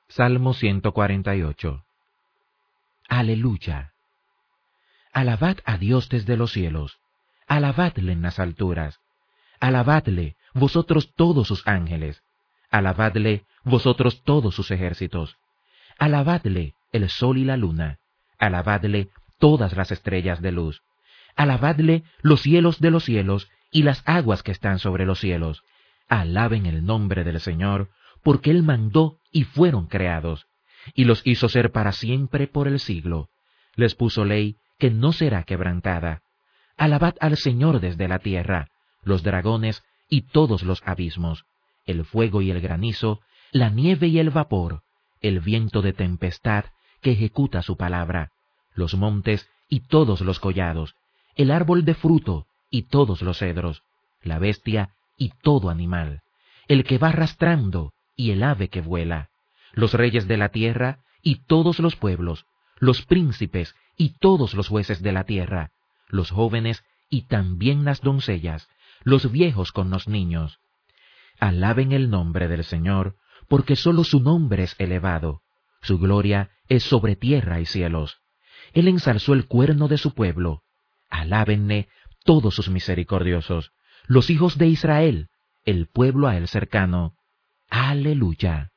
Salmo 148. Aleluya. Alabad a Dios desde los cielos, alabadle en las alturas, alabadle vosotros todos sus ángeles, alabadle vosotros todos sus ejércitos, alabadle el sol y la luna, alabadle todas las estrellas de luz, alabadle los cielos de los cielos y las aguas que están sobre los cielos, alaben el nombre del Señor, porque Él mandó y fueron creados, y los hizo ser para siempre por el siglo. Les puso ley que no será quebrantada. Alabad al Señor desde la tierra, los dragones y todos los abismos, el fuego y el granizo, la nieve y el vapor, el viento de tempestad que ejecuta su palabra, los montes y todos los collados, el árbol de fruto y todos los cedros, la bestia y todo animal, el que va arrastrando y el ave que vuela, los reyes de la tierra y todos los pueblos, los príncipes y todos los jueces de la tierra, los jóvenes y también las doncellas, los viejos con los niños. Alaben el nombre del Señor, porque sólo su nombre es elevado, su gloria es sobre tierra y cielos. Él ensalzó el cuerno de su pueblo. Alábenle todos sus misericordiosos, los hijos de Israel, el pueblo a él cercano. Aleluya.